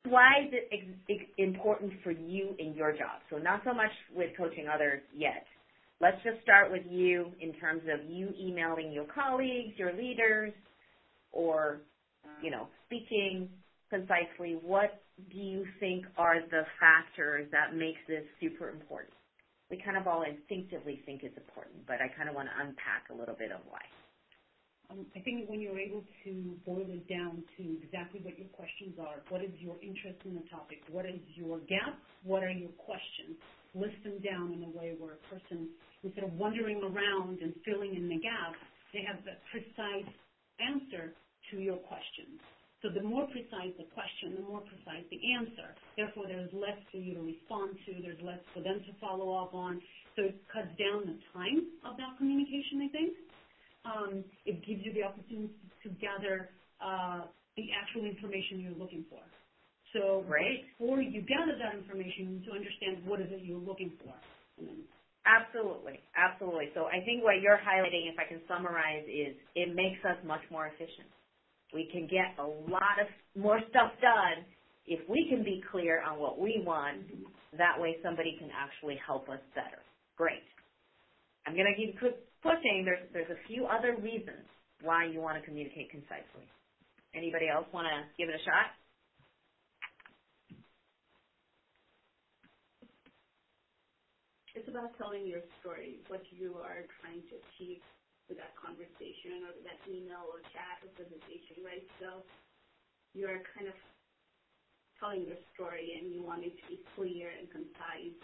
why is it important for you in your job? So not so much with coaching others yet. Let's just start with you in terms of you emailing your colleagues, your leaders, or, speaking concisely. What do you think are the factors that makes this super important? We kind of all instinctively think it's important, but I kind of want to unpack a little bit of why. I think when you're able to boil it down to exactly what your questions are, what is your interest in the topic, what is your gap, what are your questions, list them down in a way where a person, instead of wandering around and filling in the gaps, they have the precise answer to your questions. So the more precise the question, the more precise the answer. Therefore, there's less for you to respond to, there's less for them to follow up on. So it cuts down the time of that communication, I think. It gives you the opportunity to gather the actual information you're looking for. So before you gather that information, you need to understand what is it you're looking for. Absolutely. So I think what you're highlighting, if I can summarize, is it makes us much more efficient. We can get a lot of more stuff done if we can be clear on what we want. That way somebody can actually help us better. Great. I'm going to keep pushing. There's a few other reasons why you want to communicate concisely. Anybody else want to give it a shot? It's about telling your story, what you are trying to achieve with that conversation or that email or chat or presentation, right? So you're kind of telling your story and you want it to be clear and concise.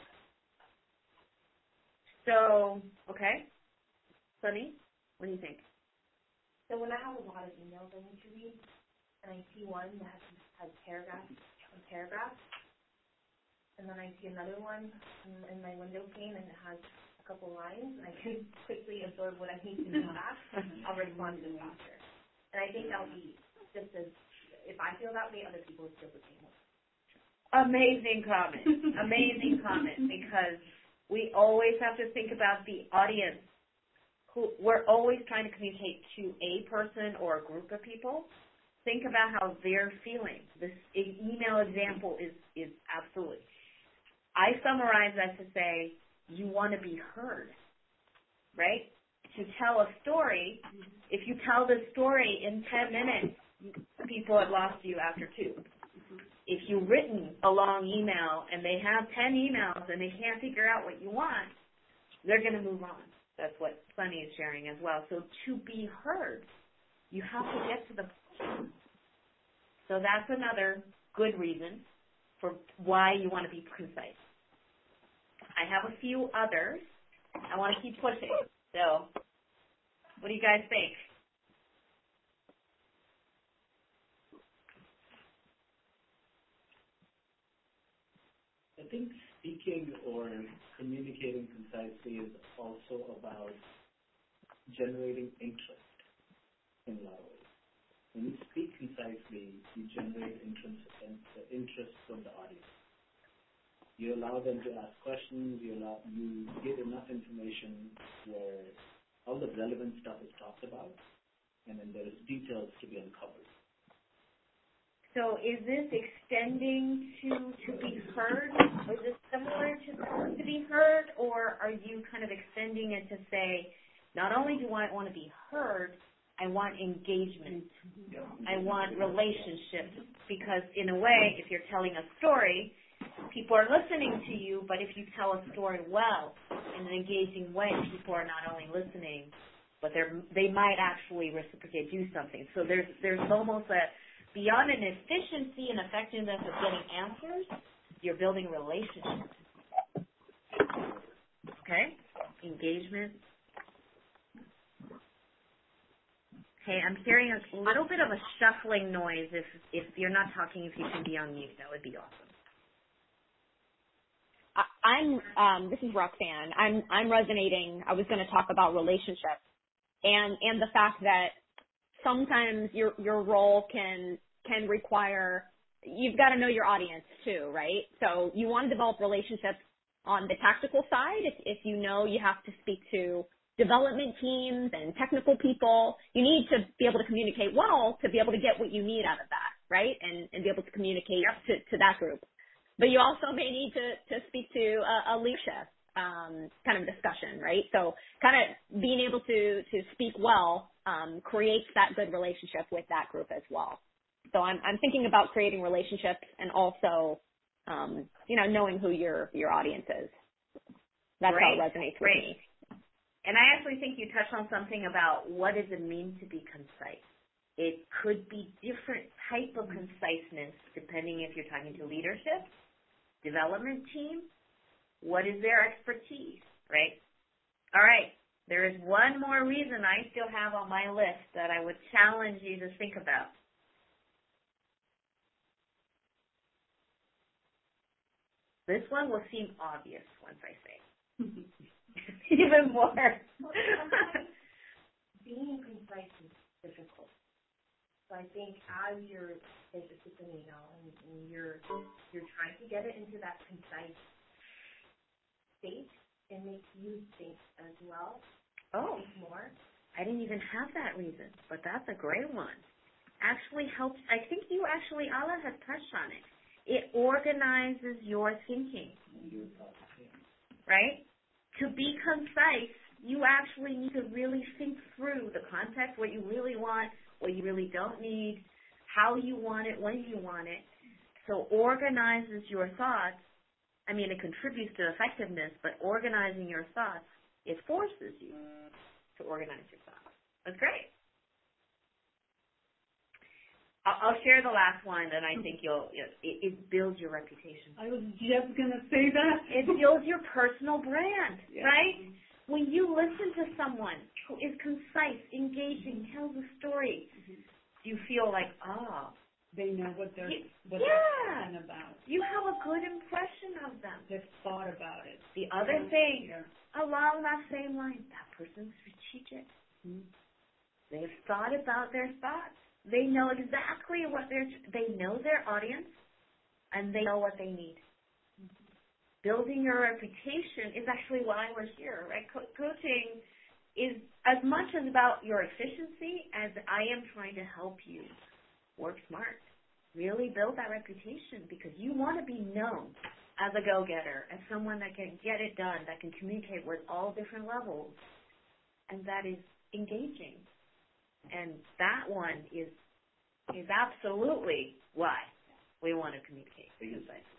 So, okay. Sunny, what do you think? So when I have a lot of emails I need to read, and I see one that has paragraphs and paragraphs, and then I see another one in my window pane and it has a couple lines, and I can quickly absorb what I need to know back, I'll respond to them faster. And I think that'll be just as, if I feel that way, other people will feel the same way. Amazing comment. Amazing comment, because we always have to think about the audience. We're always trying to communicate to a person or a group of people. Think about how they're feeling. This email example is absolutely. I summarize that to say you want to be heard, right? To tell a story, if you tell the story in 10 minutes, people have lost you after 2. If you've written a long email and they have 10 emails and they can't figure out what you want, they're going to move on. That's what Sunny is sharing as well. So to be heard, you have to get to the point. So that's another good reason for why you want to be concise. I have a few others. I want to keep pushing. So what do you guys think? I think speaking or communicating concisely is also about generating interest in a lot of ways. When you speak concisely, you generate interest from the audience. You allow them to ask questions, you give enough information where all the relevant stuff is talked about, and then there's details to be uncovered. So is this extending to be heard? Is this similar to be heard, or are you kind of extending it to say, not only do I want to be heard, I want engagement. I want relationships, because in a way, if you're telling a story, people are listening to you, but if you tell a story well, in an engaging way, people are not only listening, but they might actually reciprocate, do something. So there's almost beyond an efficiency and effectiveness of getting answers, you're building relationships. Okay? Engagement. Okay, I'm hearing a little bit of a shuffling noise. If you're not talking, if you can be on mute, that would be awesome. This is Roxanne. I'm resonating. I was going to talk about relationships and the fact that sometimes your role can require, you've got to know your audience too, right? So you want to develop relationships on the tactical side. If you know you have to speak to development teams and technical people, you need to be able to communicate well to be able to get what you need out of that. right? And be able to communicate to that group. But you also may need to speak to a leadership kind of discussion, right? So kind of being able to speak well creates that good relationship with that group as well. So I'm thinking about creating relationships and also, knowing who your audience is. That's how it resonates with me. And I actually think you touched on something about what does it mean to be concise. It could be different type of conciseness depending if you're talking to leadership, development team, what is their expertise, right? All right, there is one more reason I still have on my list that I would challenge you to think about. This one will seem obvious once I say it. Even more. Being concise is difficult. So I think as you're interested in and you're trying to get it into that concise state, it makes you think as well. Oh, think more. I didn't even have that reason, but that's a great one. Actually helps. I think you actually, Ala, has touched on it. It organizes your thinking, right? To be concise, you actually need to really think through the context, what you really want, what you really don't need, how you want it, when you want it. So organizes your thoughts. I mean, it contributes to effectiveness, but organizing your thoughts, it forces you to organize your thoughts. That's great. I'll share the last one, and I think it builds your reputation. I was just going to say that. It builds your personal brand, right? When you listen to someone who is concise, engaging, tells a story, you feel like, they know what they're talking about. You have a good impression of them. They've thought about it. The other thing, along that same line, that person's strategic. Mm-hmm. They've thought about their thoughts. They know exactly what they know their audience, and they know what they need. Mm-hmm. Building your reputation is actually why we're here, right? Coaching is as much as about your efficiency as I am trying to help you work smart. Really build that reputation because you want to be known as a go-getter, as someone that can get it done, that can communicate with all different levels, and that is engaging. And that one is absolutely why we want to communicate.